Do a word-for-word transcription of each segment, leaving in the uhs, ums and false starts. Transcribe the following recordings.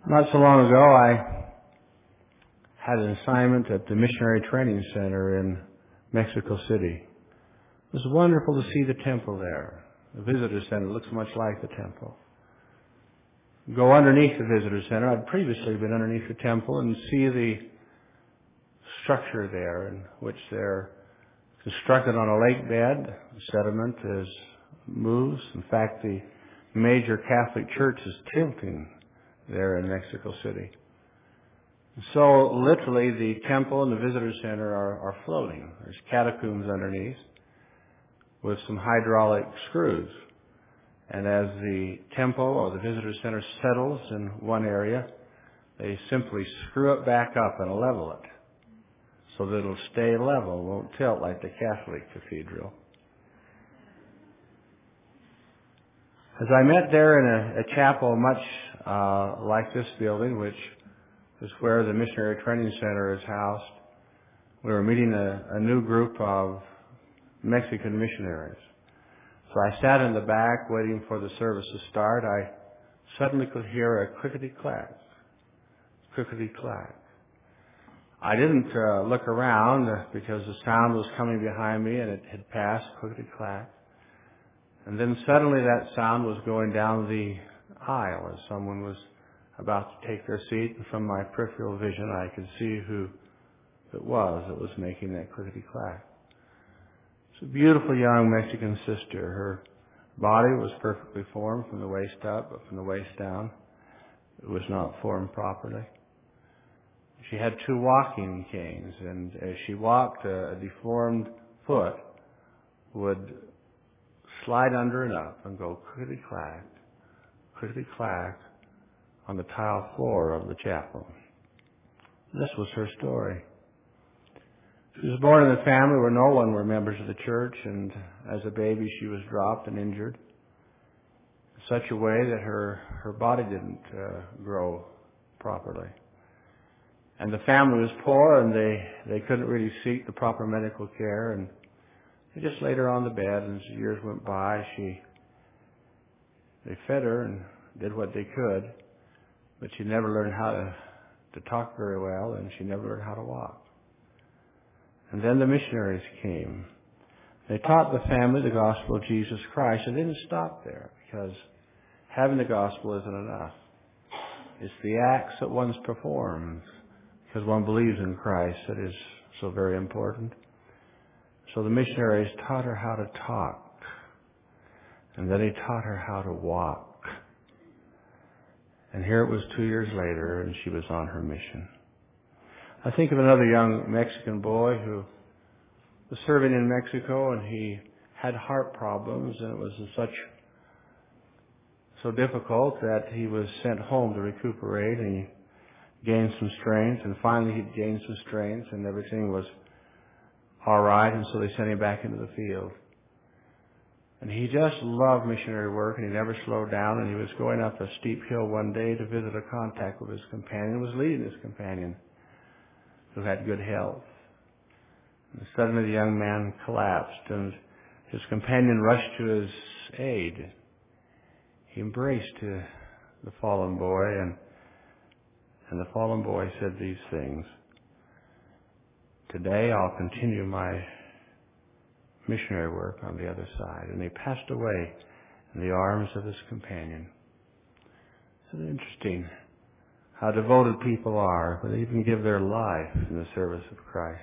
Not so long ago, I had an assignment at the Missionary Training Center in Mexico City. It was wonderful to see the temple there. The visitor center looks much like the temple. Go underneath the visitor center. I'd previously been underneath the temple and see the structure there in which they're constructed on a lake bed. The sediment is moves. In fact, the major Catholic church is tilting there in Mexico City. So literally the temple and the visitor center are, are floating. There's catacombs underneath with some hydraulic screws. And as the temple or the visitor center settles in one area, they simply screw it back up and level it so that it'll stay level, won't tilt like the Catholic cathedral. As I met there in a, a chapel much uh, like this building, which is where the Missionary Training Center is housed, we were meeting a, a new group of Mexican missionaries. So I sat in the back waiting for the service to start. I suddenly could hear a clickety-clack, clickety-clack. I didn't uh, look around because the sound was coming behind me and it had passed, clickety-clack. And then suddenly that sound was going down the aisle as someone was about to take their seat. And from my peripheral vision, I could see who it was that was making that clickety-clack. It's a beautiful young Mexican sister. Her body was perfectly formed from the waist up, but from the waist down, it was not formed properly. She had two walking canes, and as she walked, a, a deformed foot would slide under and up and go clickety-clack, clickety-clack on the tile floor of the chapel. This was her story. She was born in a family where no one were members of the church, and as a baby she was dropped and injured in such a way that her, her body didn't uh, grow properly. And the family was poor, and they, they couldn't really seek the proper medical care, and they just laid her on the bed, and as the years went by, she, they fed her and did what they could, but she never learned how to, to talk very well, and she never learned how to walk. And then the missionaries came. They taught the family the gospel of Jesus Christ, and they didn't stop there, because having the gospel isn't enough. It's the acts that one performs, because one believes in Christ, that is so very important. So the missionaries taught her how to talk, and then they taught her how to walk. And here it was two years later, and she was on her mission. I think of another young Mexican boy who was serving in Mexico, and he had heart problems, and it was such so difficult that he was sent home to recuperate, and he gained some strength, and finally he gained some strength, and everything was all right, and so they sent him back into the field. And he just loved missionary work, and he never slowed down, and he was going up a steep hill one day to visit a contact with his companion, was leading his companion, who had good health. And suddenly the young man collapsed, and his companion rushed to his aid. He embraced uh, the fallen boy, and, and the fallen boy said these things: "Today I'll continue my missionary work on the other side." And he passed away in the arms of his companion. It's interesting how devoted people are, but they even give their life in the service of Christ.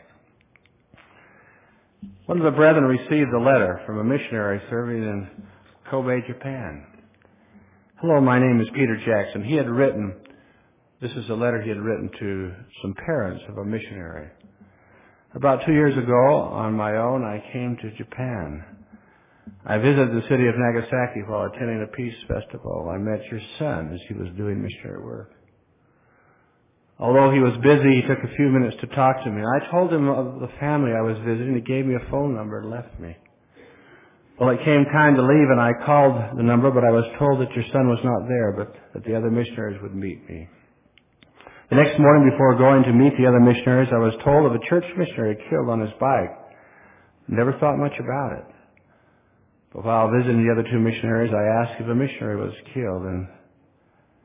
One of the brethren received a letter from a missionary serving in Kobe, Japan. "Hello, my name is Peter Jackson." He had written, this is a letter he had written to some parents of a missionary. "About two years ago, on my own, I came to Japan. I visited the city of Nagasaki while attending a peace festival. I met your son as he was doing missionary work. Although he was busy, he took a few minutes to talk to me. I told him of the family I was visiting. He gave me a phone number and left me. Well, it came time to leave, and I called the number, but I was told that your son was not there, but that the other missionaries would meet me. The next morning, before going to meet the other missionaries, I was told of a church missionary killed on his bike. Never thought much about it. But while visiting the other two missionaries, I asked if a missionary was killed, and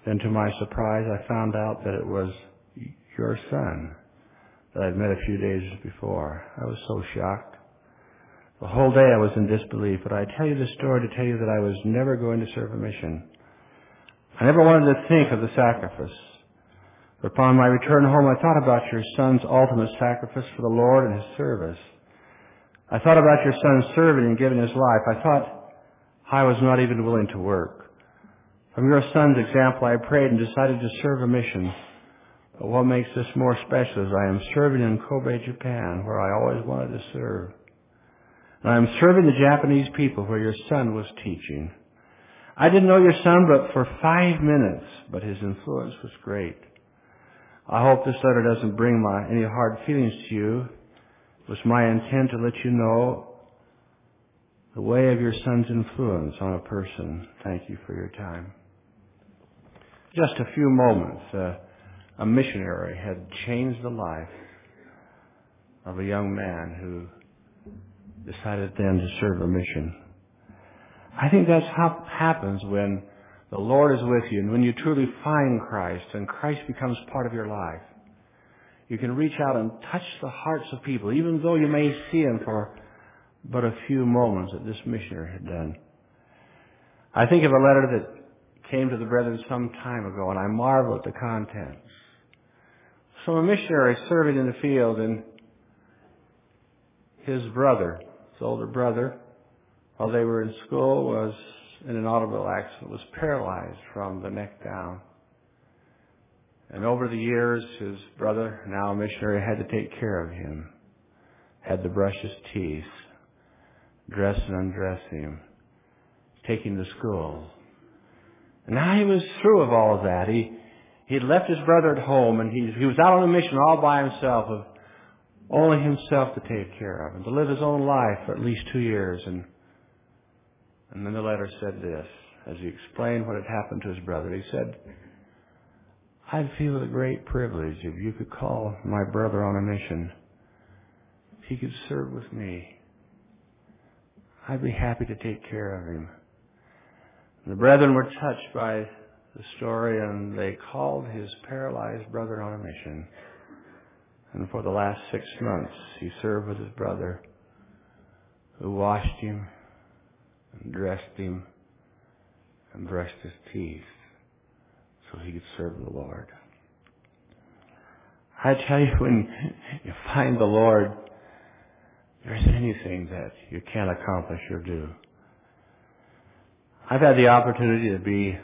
Then to my surprise, I found out that it was your son that I'd met a few days before. I was so shocked. The whole day I was in disbelief, but I tell you this story to tell you that I was never going to serve a mission. I never wanted to think of the sacrifice. But upon my return home, I thought about your son's ultimate sacrifice for the Lord and his service. I thought about your son serving and giving his life. I thought I was not even willing to work. From your son's example, I prayed and decided to serve a mission. But what makes this more special is I am serving in Kobe, Japan, where I always wanted to serve. And I am serving the Japanese people where your son was teaching. I didn't know your son but for five minutes, but his influence was great. I hope this letter doesn't bring my, any hard feelings to you. It was my intent to let you know the way of your son's influence on a person. Thank you for your time. Just a few moments, uh, a missionary had changed the life of a young man who decided then to serve a mission. I think that's how it happens when the Lord is with you and when you truly find Christ and Christ becomes part of your life. You can reach out and touch the hearts of people, even though you may see him for but a few moments that this missionary had done. I think of a letter that came to the brethren some time ago, and I marvel at the contents. So a missionary serving in the field, and his brother, his older brother, while they were in school, was in an automobile accident, was paralyzed from the neck down. And over the years, his brother, now a missionary, had to take care of him, had to brush his teeth, dress and undress him, take him to school. And now he was through of all of that. He he had left his brother at home, and he he was out on a mission all by himself, of only himself to take care of, and to live his own life for at least two years. And and then the letter said this, as he explained what had happened to his brother. He said, "I'd feel it a great privilege if you could call my brother on a mission. If he could serve with me, I'd be happy to take care of him." And the brethren were touched by the story, and they called his paralyzed brother on a mission. And for the last six months, he served with his brother, who washed him and dressed him and brushed his teeth so he could serve the Lord. I tell you, when you find the Lord, there isn't anything that you can't accomplish or do. I've had the opportunity to be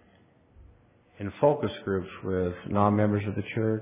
in focus groups with non-members of the church,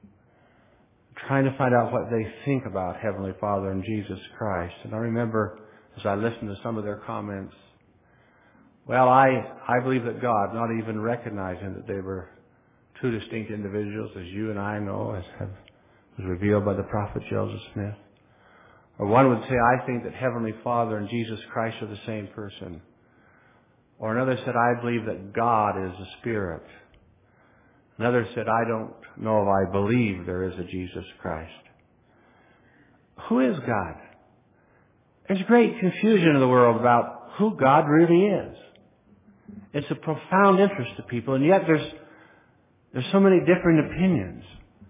trying to find out what they think about Heavenly Father and Jesus Christ. And I remember, as I listened to some of their comments, well, I, I believe that God, not even recognizing that they were two distinct individuals, as you and I know, as have, was revealed by the prophet Joseph Smith. Or one would say, I think that Heavenly Father and Jesus Christ are the same person. Or another said, I believe that God is a spirit. Another said, I don't know if I believe there is a Jesus Christ. Who is God? There's great confusion in the world about who God really is. It's a profound interest to people, and yet there's there's so many different opinions.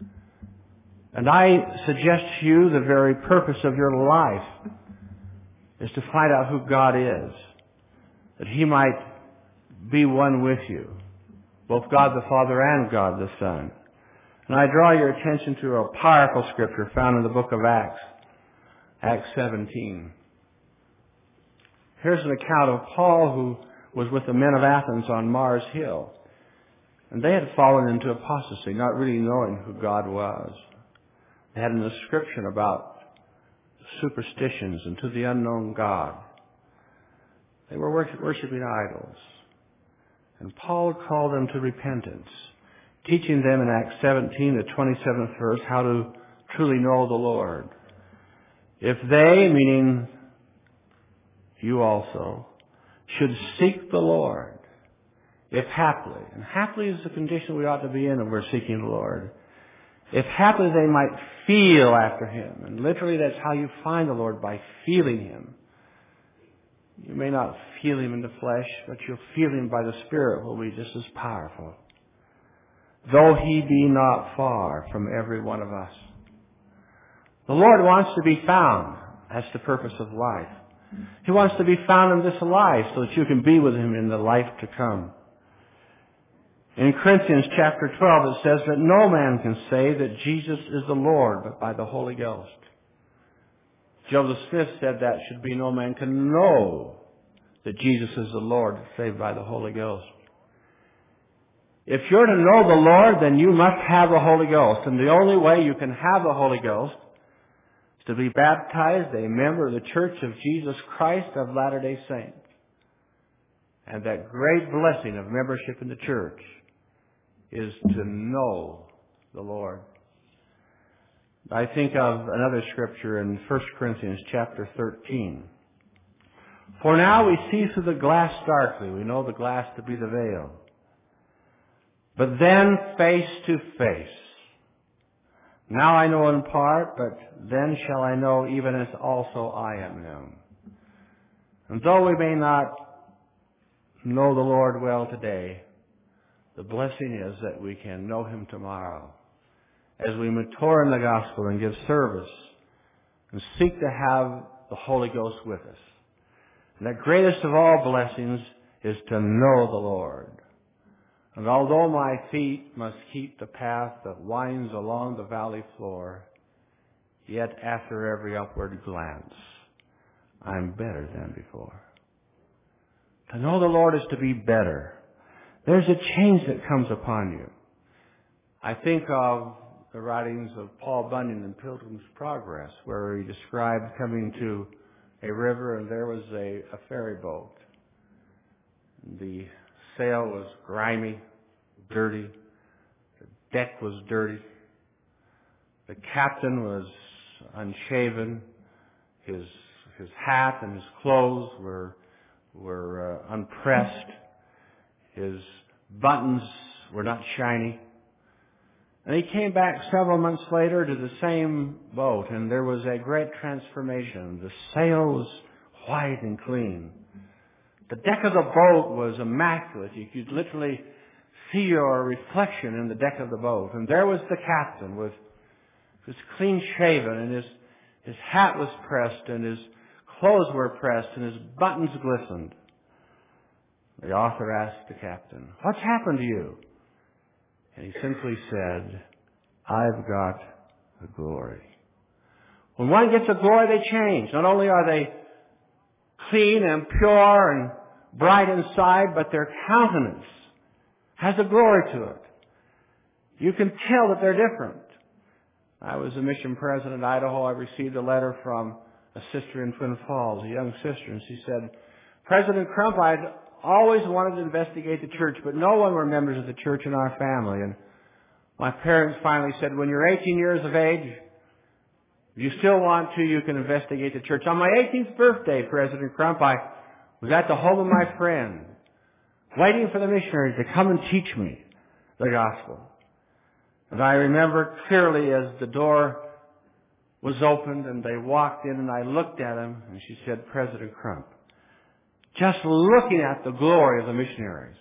And I suggest to you the very purpose of your life is to find out who God is, that He might be one with you, both God the Father and God the Son. And I draw your attention to a powerful scripture found in the book of Acts, Acts seventeen. Here's an account of Paul, who was with the men of Athens on Mars Hill. And they had fallen into apostasy, not really knowing who God was. They had an inscription about superstitions and to the unknown God. They were worshiping idols. And Paul called them to repentance, teaching them in Acts seventeen, the twenty-seventh verse, how to truly know the Lord. If they, meaning you also, should seek the Lord, if haply, and haply is the condition we ought to be in if we're seeking the Lord, if haply they might feel after Him. And literally that's how you find the Lord, by feeling Him. You may not feel Him in the flesh, but you'll feel Him by the Spirit, will be just as powerful. though he be not far from every one of us. The Lord wants to be found. That's the purpose of life. He wants to be found in this life so that you can be with him in the life to come. In Corinthians chapter twelve, it says that no man can say that Jesus is the Lord but by the Holy Ghost. Joseph Smith said that should be no man can know that Jesus is the Lord save by the Holy Ghost. If you're to know the Lord, then you must have the Holy Ghost. And the only way you can have the Holy Ghost is to be baptized a member of the Church of Jesus Christ of Latter-day Saints. And that great blessing of membership in the church is to know the Lord. I think of another scripture in First Corinthians chapter thirteen. For now we see through the glass darkly. We know the glass to be the veil. But then face to face. Now I know in part, but then shall I know even as also I am known. And though we may not know the Lord well today, the blessing is that we can know him tomorrow as we mature in the gospel and give service and seek to have the Holy Ghost with us. And the greatest of all blessings is to know the Lord. And although my feet must keep the path that winds along the valley floor, yet after every upward glance, I'm better than before. To know the Lord is to be better. There's a change that comes upon you. I think of the writings of Paul Bunyan in Pilgrim's Progress, where he described coming to a river and there was a, a ferry boat. The sail was grimy, dirty. The deck was dirty. The captain was unshaven. His his hat and his clothes were were uh, unpressed. His buttons were not shiny. And he came back several months later to the same boat, and there was a great transformation. The sail was white and clean. The deck of the boat was immaculate. You could literally see your reflection in the deck of the boat. And there was the captain with his clean shaven, and his, his hat was pressed, and his clothes were pressed, and his buttons glistened. The author asked the captain, "What's happened to you?" And he simply said, "I've got the glory." When one gets a glory, they change. Not only are they clean and pure and bright inside, but their countenance has a glory to it. You can tell that they're different. I was a mission president in Idaho. I received a letter from a sister in Twin Falls, a young sister, and she said, "President Crump, I'd always wanted to investigate the church, but no one were members of the church in our family. And my parents finally said, when you're eighteen years of age, if you still want to, you can investigate the church." On my eighteenth birthday, President Crump, I was at the home of my friend, waiting for the missionaries to come and teach me the gospel. And I remember clearly as the door was opened and they walked in and I looked at them and she said, "President Crump," just looking at the glory of the missionaries,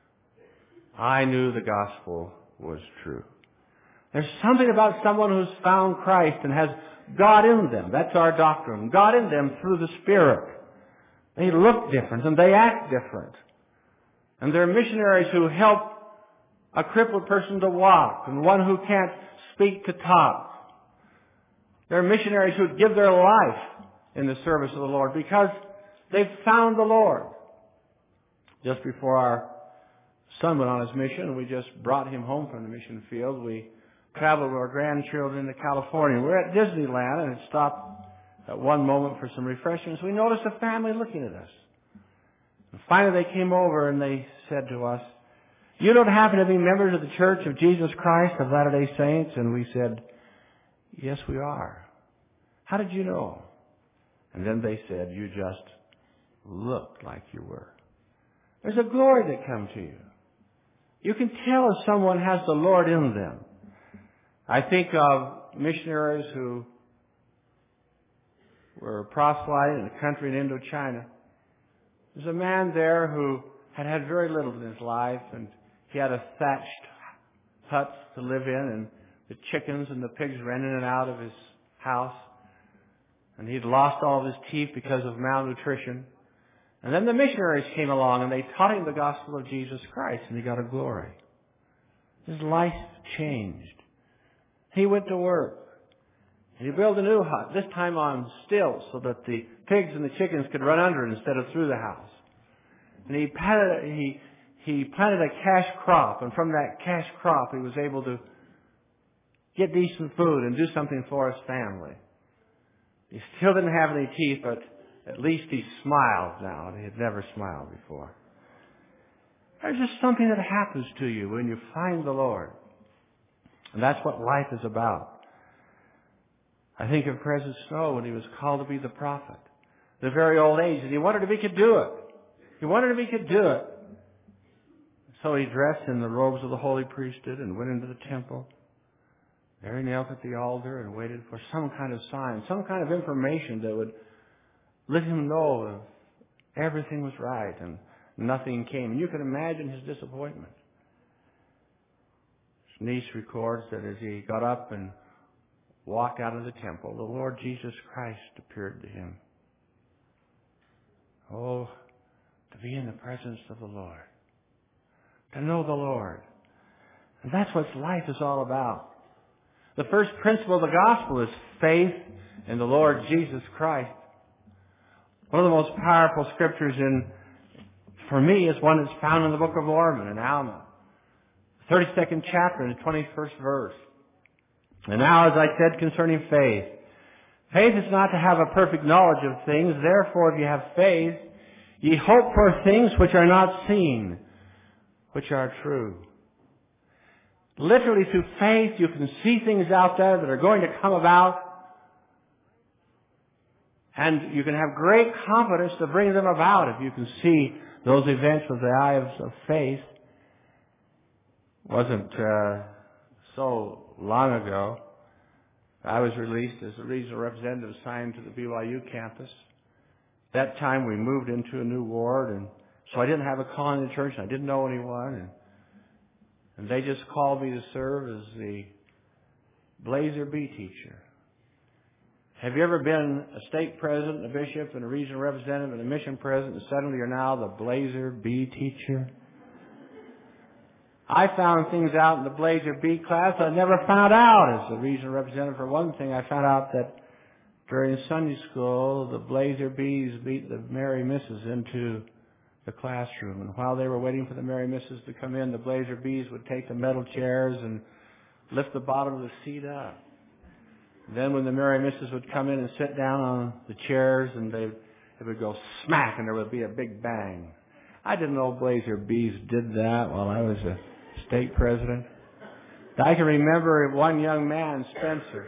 I knew the gospel was true. There's something about someone who's found Christ and has God in them. That's our doctrine. God in them through the Spirit. They look different and they act different. And they're missionaries who help a crippled person to walk and one who can't speak to talk. They're missionaries who give their life in the service of the Lord because they've found the Lord. Just before our son went on his mission, we just brought him home from the mission field. We traveled with our grandchildren to California. We're at Disneyland and had stopped at one moment for some refreshments. We noticed a family looking at us. And finally they came over and they said to us, "You don't happen to be members of the Church of Jesus Christ of Latter-day Saints?" And we said, "Yes, we are." "How did you know?" And then they said, "You just looked like you were." There's a glory that comes to you. You can tell if someone has the Lord in them. I think of missionaries who were proselyting in a country in Indochina. There's a man there who had had very little in his life, and he had a thatched huts to live in, and the chickens and the pigs ran in and out of his house. And he'd lost all of his teeth because of malnutrition. And then the missionaries came along and they taught him the gospel of Jesus Christ, and he got a glory. His life changed. He went to work. And he built a new hut, this time on stilts, so that the pigs and the chickens could run under it instead of through the house. And he planted, he, he planted a cash crop, and from that cash crop he was able to get decent food and do something for his family. He still didn't have any teeth, but at least he smiled now, and he had never smiled before. There's just something that happens to you when you find the Lord. And that's what life is about. I think of President Snow when he was called to be the prophet. The very old age, and he wondered if he could do it. He wondered if he could do it. So he dressed in the robes of the holy priesthood and went into the temple. There he knelt at the altar and waited for some kind of sign, some kind of information that would let him know if everything was right, and nothing came. And you can imagine his disappointment. His niece records that as he got up and walked out of the temple, the Lord Jesus Christ appeared to him. Oh, to be in the presence of the Lord. To know the Lord. And that's what life is all about. The first principle of the gospel is faith in the Lord Jesus Christ. One of the most powerful scriptures in, for me, is one that's found in the book of Mormon in Alma. thirty-second chapter, the twenty-first verse. And now, as I said concerning faith, faith is not to have a perfect knowledge of things. Therefore, if you have faith, ye hope for things which are not seen, which are true. Literally, through faith, you can see things out there that are going to come about, and you can have great confidence to bring them about if you can see those events with the eyes of faith. It wasn't uh, so long ago, I was released as a regional representative assigned to the B Y U campus. At that time, we moved into a new ward, and so I didn't have a call in the church, and I didn't know anyone, and And they just called me to serve as the Blazer B teacher. Have you ever been a stake president, a bishop, and a regional representative, and a mission president, and suddenly you're now the Blazer B teacher? I found things out in the Blazer B class I never found out as a regional representative. For one thing, I found out that during Sunday school, the Blazer Bs beat the Mary Misses into the classroom. And while they were waiting for the Mary Misses to come in, the Blazer Bs would take the metal chairs and lift the bottom of the seat up. Then when the Mary Misses would come in and sit down on the chairs, and they it would go smack, and there would be a big bang. I didn't know Blazer Bs did that while I was a state president. I can remember one young man, Spencer.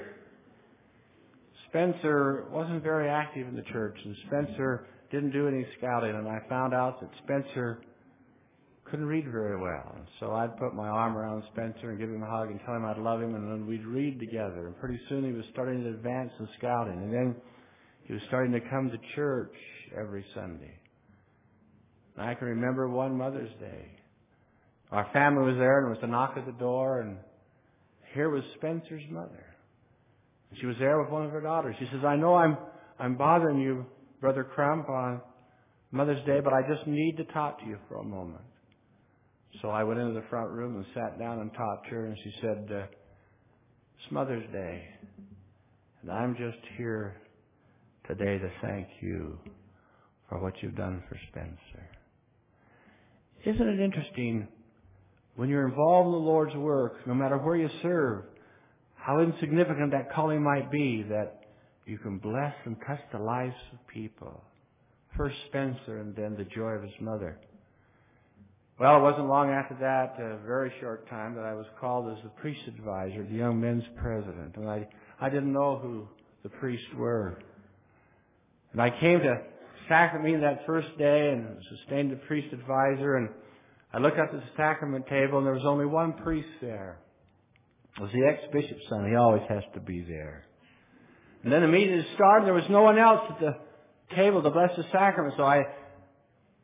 Spencer wasn't very active in the church, and Spencer didn't do any scouting, and I found out that Spencer couldn't read very well. And so I'd put my arm around Spencer and give him a hug and tell him I'd love him, and then we'd read together. And pretty soon he was starting to advance in scouting, and then he was starting to come to church every Sunday. And I can remember one Mother's Day. Our family was there, and there was a knock at the door, and here was Spencer's mother. And she was there with one of her daughters. She says, I know I'm I'm bothering you, Brother Crump, on Mother's Day, but I just need to talk to you for a moment. So I went into the front room and sat down and talked to her, and she said, uh, it's Mother's Day, and I'm just here today to thank you for what you've done for Spencer. Isn't it interesting, when you're involved in the Lord's work, no matter where you serve, how insignificant that calling might be, that you can bless and touch the lives of people. First Spencer, and then the joy of his mother. Well, it wasn't long after that, a very short time, that I was called as the priest advisor, the young men's president. And I, I didn't know who the priests were. And I came to sacrament meeting that first day and sustained the priest advisor. And I looked up at the sacrament table, and there was only one priest there. It was the ex-bishop's son. He always has to be there. And then the meeting had started. There was no one else at the table to bless the sacrament. So I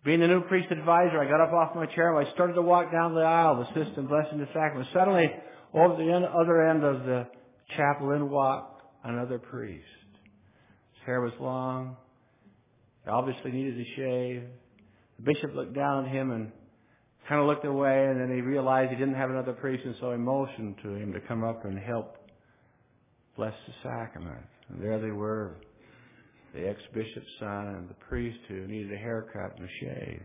Being the new priest advisor, I got up off my chair and I started to walk down the aisle, the assistant blessing the sacrament. Suddenly, over the end, other end of the chapel, in walked another priest. His hair was long. He obviously needed a shave. The bishop looked down at him and kind of looked away, and then he realized he didn't have another priest, and so he motioned to him to come up and help bless the sacrament. And there they were, the ex-bishop's son and the priest who needed a haircut and a shave.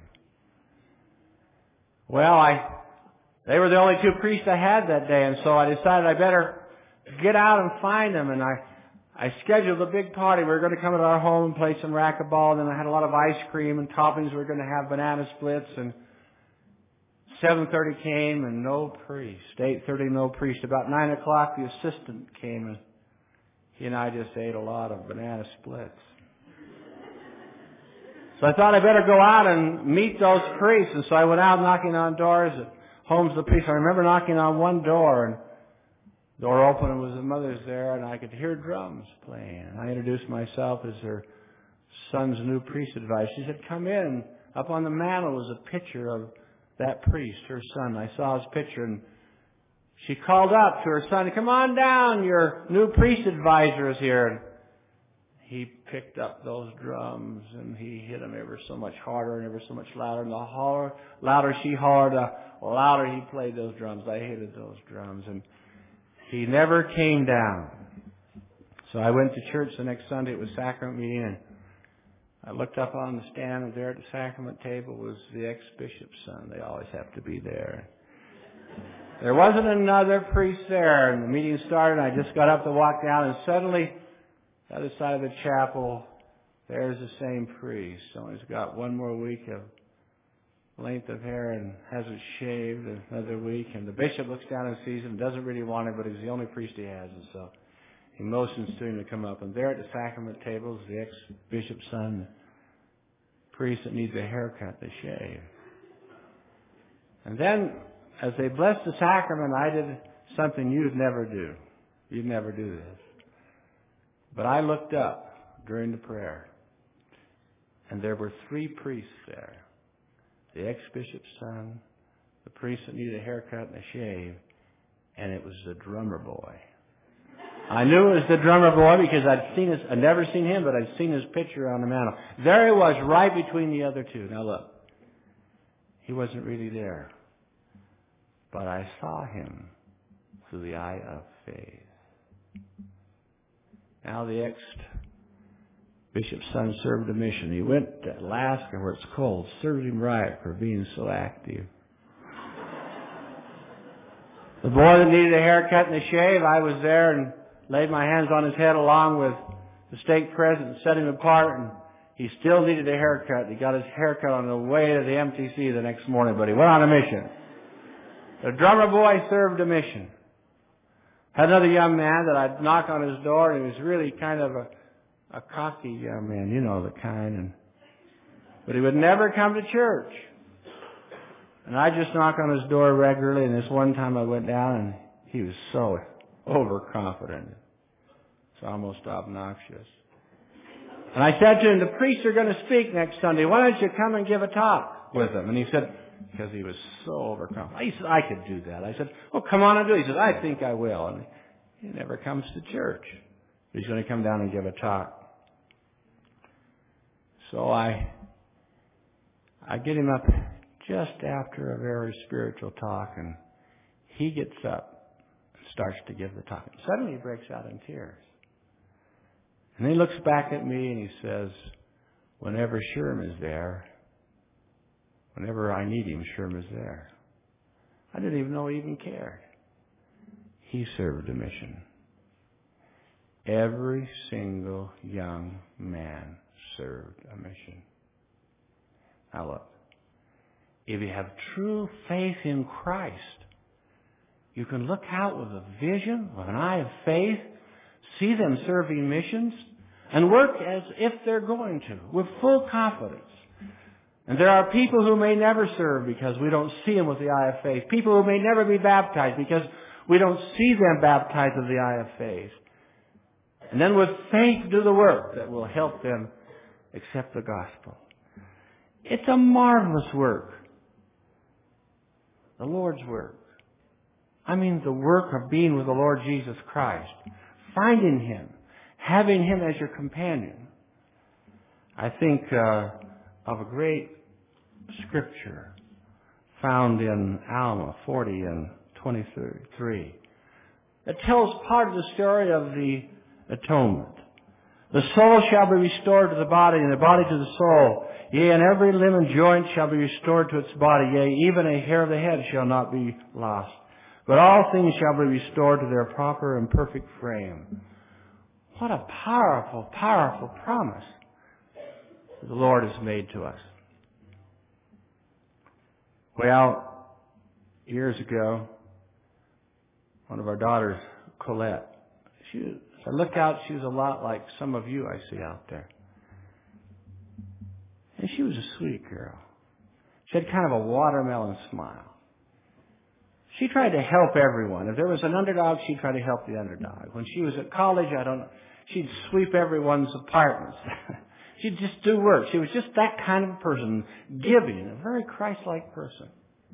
Well, I, they were the only two priests I had that day, and so I decided I better get out and find them, and I, I scheduled a big party. We were going to come to our home and play some racquetball, and then I had a lot of ice cream and toppings. We were going to have banana splits, and seven thirty came and no priest. eight thirty, no priest. About nine o'clock, the assistant came, and he and I just ate a lot of banana splits. So I thought I better go out and meet those priests. And so I went out knocking on doors at homes of the priests. I remember knocking on one door, and the door opened, and was the mother's there, and I could hear drums playing. I introduced myself as her son's new priest advisor. She said, "Come in." Up on the mantel was a picture of that priest, her son. I saw his picture, and she called up to her son, "Come on down, your new priest advisor is here." And he picked up those drums, and he hit them ever so much harder and ever so much louder. And the holler, louder she hollered, the louder he played those drums. I hated those drums. And he never came down. So I went to church the next Sunday. It was sacrament meeting, and I looked up on the stand, and there at the sacrament table was the ex-bishop's son. They always have to be there. There wasn't another priest there, and the meeting started, and I just got up to walk down, and suddenly, the other side of the chapel, there's the same priest. So he's got one more week of length of hair and hasn't shaved another week. And the bishop looks down and sees him, doesn't really want him, but he's the only priest he has. And so he motions to him to come up. And there at the sacrament table is the ex-bishop's son, the priest that needs a haircut, to shave. And then, as they blessed the sacrament, I did something you'd never do. You'd never do this. But I looked up during the prayer, and there were three priests there. The ex-bishop's son, the priest that needed a haircut and a shave, and it was the drummer boy. I knew it was the drummer boy because I'd seen his, I'd never seen him, but I'd seen his picture on the mantle. There he was, right between the other two. Now look, he wasn't really there, but I saw him through the eye of faith. Now the ex-bishop's son served a mission. He went to Alaska where it's cold, served him right for being so active. The boy that needed a haircut and a shave, I was there and laid my hands on his head along with the stake president and set him apart, and he still needed a haircut. He got his haircut on the way to the M T C the next morning, but he went on a mission. The drummer boy served a mission. Had another young man that I'd knock on his door, and he was really kind of a, a cocky young man, you know, the kind. And, but he would never come to church. And I just knock on his door regularly, and this one time I went down, and he was so overconfident. It's almost obnoxious. And I said to him, "The priests are going to speak next Sunday. Why don't you come and give a talk with them?" And he said, because he was so overconfident. He said, "I could do that." I said, "Well, come on and do it." He said, "I think I will." And he never comes to church. He's going to come down and give a talk. So I, I get him up just after a very spiritual talk, and he gets up and starts to give the talk. And suddenly he breaks out in tears. And he looks back at me and he says, "Whenever Sherm is there, whenever I need him, Sherm is there." I didn't even know he even cared. He served a mission. Every single young man served a mission. Now look, if you have true faith in Christ, you can look out with a vision, with an eye of faith, see them serving missions, and work as if they're going to, with full confidence. And there are people who may never serve because we don't see them with the eye of faith. People who may never be baptized because we don't see them baptized with the eye of faith. And then with faith do the work that will help them accept the gospel. It's a marvelous work. The Lord's work. I mean the work of being with the Lord Jesus Christ. Finding Him. Having Him as your companion. I think uh, of a great scripture found in Alma forty and twenty-three. It tells part of the story of the atonement. The soul shall be restored to the body, and the body to the soul. Yea, and every limb and joint shall be restored to its body. Yea, even a hair of the head shall not be lost. But all things shall be restored to their proper and perfect frame. What a powerful, powerful promise the Lord has made to us. Well, years ago, one of our daughters, Colette, she, as I look out, she was a lot like some of you I see out there. And she was a sweet girl. She had kind of a watermelon smile. She tried to help everyone. If there was an underdog, she'd try to help the underdog. When she was at college, I don't know, she'd sweep everyone's apartments. She'd just do work. She was just that kind of a person, giving, a very Christ-like person.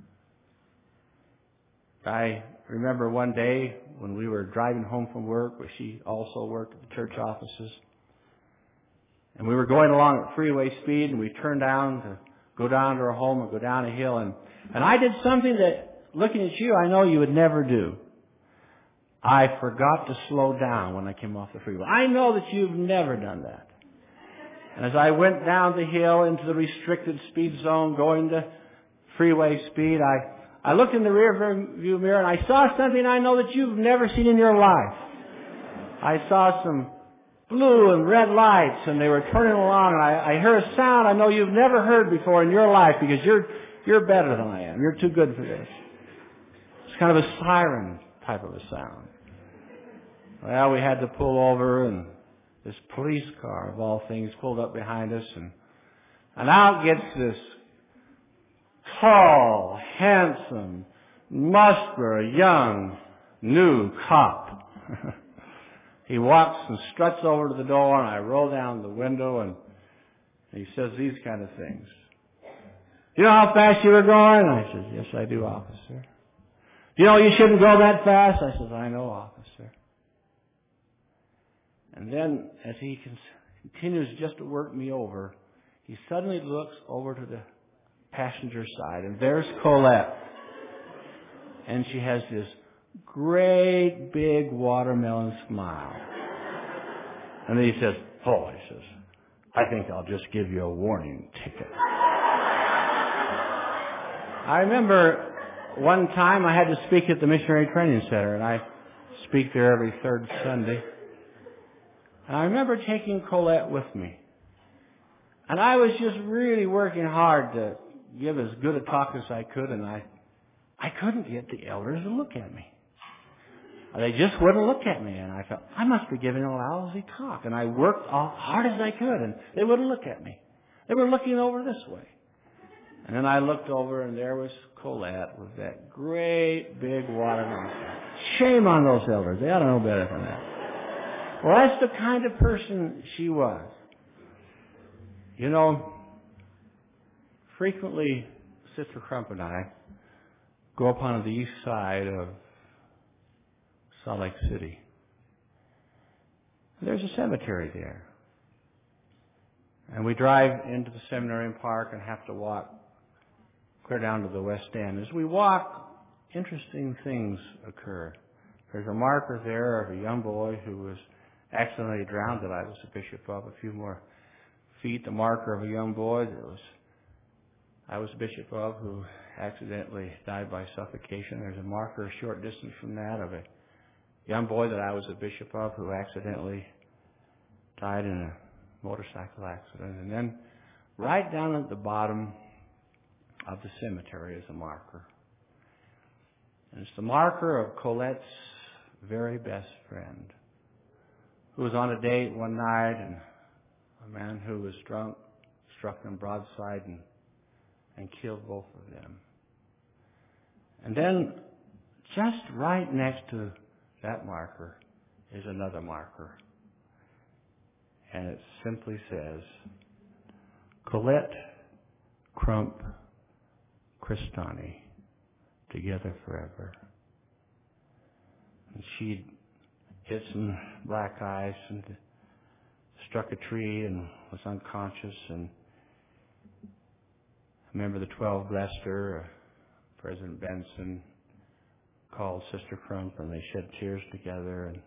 I remember one day when we were driving home from work, where she also worked at the church offices, and we were going along at freeway speed, and we turned down to go down to her home and go down a hill, and, and I did something that, looking at you, I know you would never do. I forgot to slow down when I came off the freeway. I know that you've never done that. And as I went down the hill into the restricted speed zone, going to freeway speed, I, I looked in the rear view mirror and I saw something I know that you've never seen in your life. I saw some blue and red lights, and they were turning along, and I, I heard a sound I know you've never heard before in your life, because you're you're better than I am. You're too good for this. It's kind of a siren type of a sound. Well, we had to pull over, and this police car, of all things, pulled up behind us, and, and out gets this tall, handsome, muscular, young, new cop. He walks and struts over to the door, and I roll down the window, and he says these kind of things. You know how fast you were going? I said, yes, I do, officer. You know you shouldn't go that fast? I said, I know, officer. And then, as he continues just to work me over, he suddenly looks over to the passenger side, and there's Colette. And she has this great big watermelon smile. And then he says, oh, he says, I think I'll just give you a warning ticket. I remember one time I had to speak at the Missionary Training Center, and I speak there every third Sunday. And I remember taking Colette with me. And I was just really working hard to give as good a talk as I could, and I I couldn't get the elders to look at me. They just wouldn't look at me, and I felt, I must be giving a lousy talk. And I worked as hard as I could, and they wouldn't look at me. They were looking over this way. And then I looked over, and there was Colette with that great big watermelon. Shame on those elders. They ought to know better than that. Well, that's the kind of person she was. You know, frequently, Sister Crump and I go up on the east side of Salt Lake City. There's a cemetery there. And we drive into the seminary park and have to walk clear down to the west end. As we walk, interesting things occur. There's a marker there of a young boy who was accidentally drowned that I was the bishop of. A few more feet, the marker of a young boy that was I was bishop of, who accidentally died by suffocation. There's a marker a short distance from that of a young boy that I was a bishop of, who accidentally died in a motorcycle accident. And then right down at the bottom of the cemetery is a marker. And it's the marker of Colette's very best friend, who was on a date one night, and a man who was drunk struck them broadside and, and killed both of them. And then just right next to that marker is another marker. And it simply says, Colette Crump Crestani, together forever. And she'd hit some black ice and struck a tree and was unconscious. And I remember the twelve blessed her. President Benson called Sister Crump, and they shed tears together. And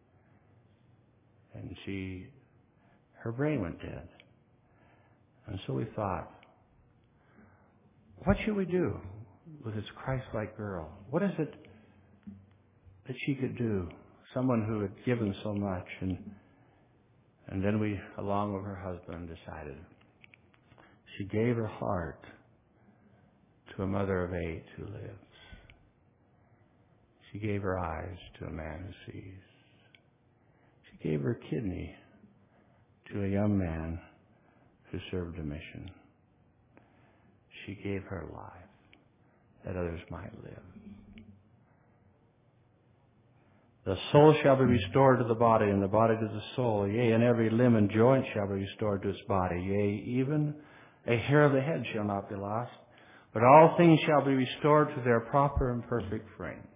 and she, her brain went dead. And so we thought, what should we do with this Christ-like girl? What is it that she could do? Someone who had given so much. And and then we, along with her husband, decided she gave her heart to a mother of eight who lives. She gave her eyes to a man who sees. She gave her kidney to a young man who served a mission. She gave her life that others might live. The soul shall be restored to the body, and the body to the soul. Yea, and every limb and joint shall be restored to its body. Yea, even a hair of the head shall not be lost, but all things shall be restored to their proper and perfect frame.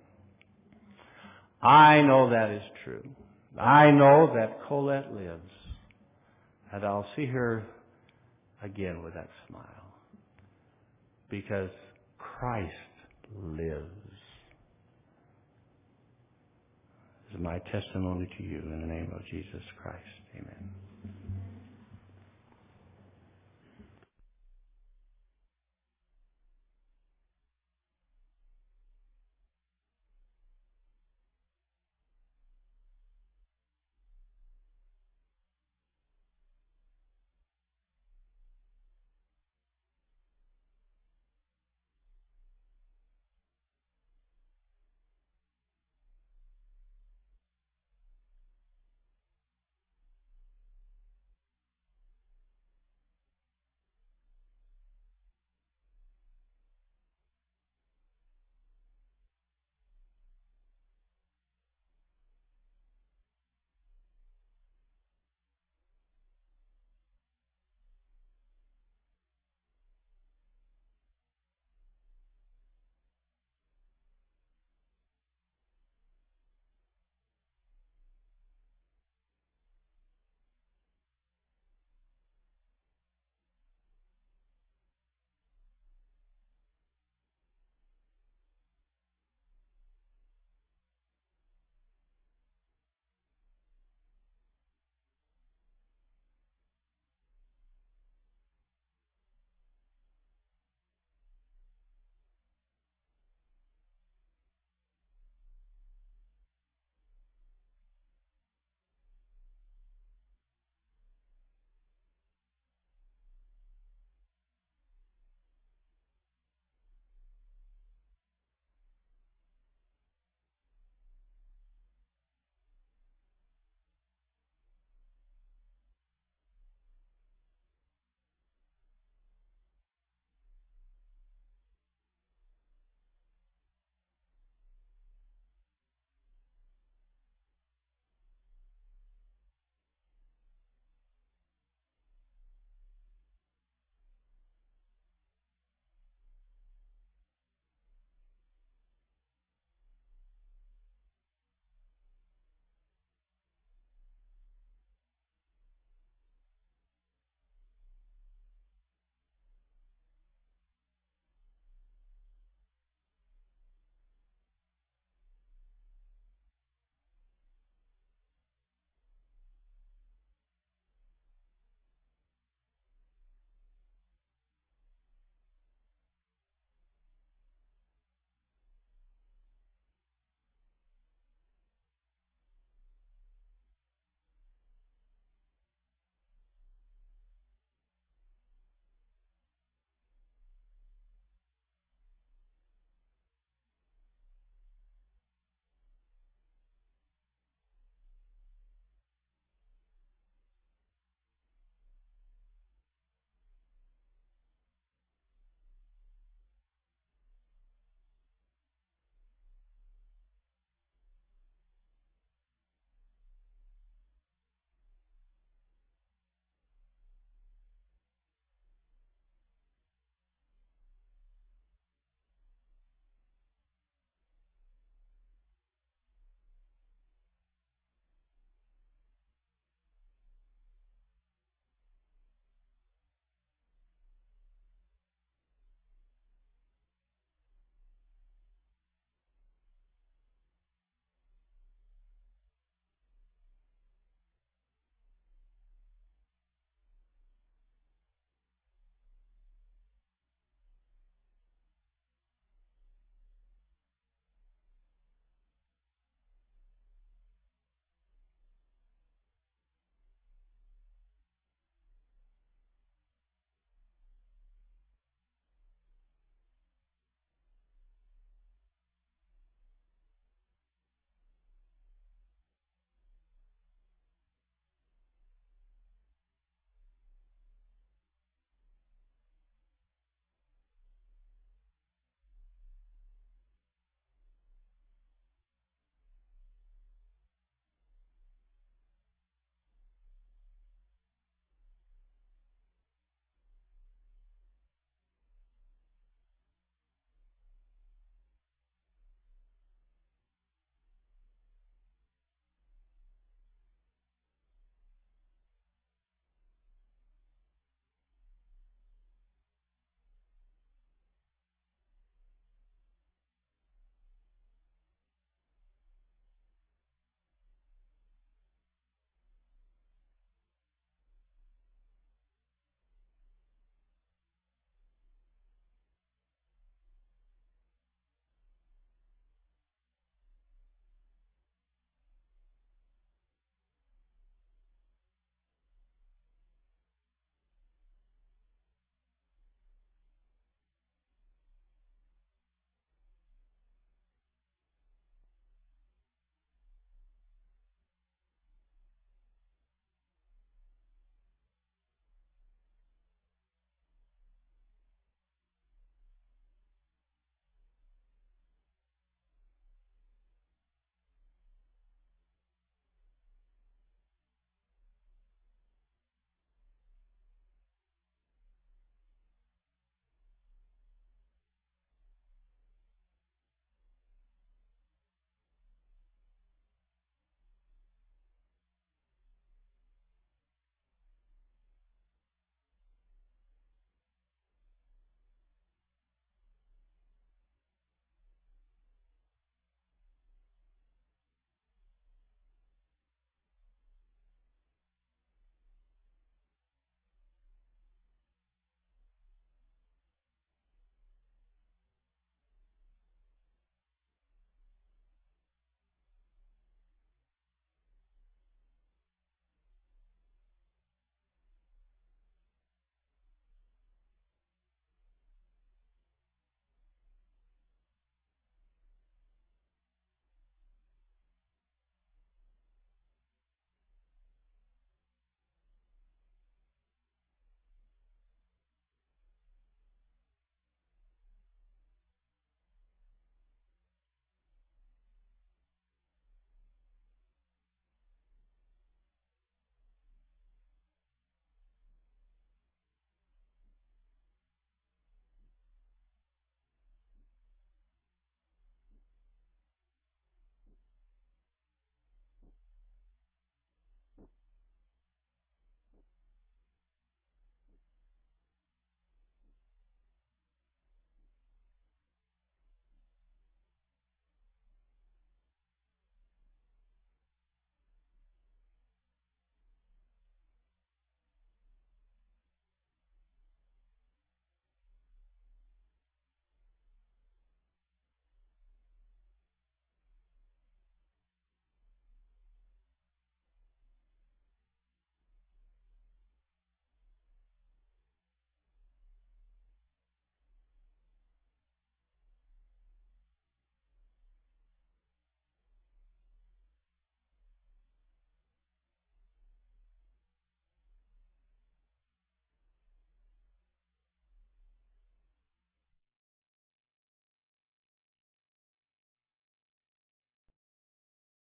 I know that is true. I know that Colette lives, and I'll see her again with that smile, because Christ lives. This is my testimony to you in the name of Jesus Christ. Amen.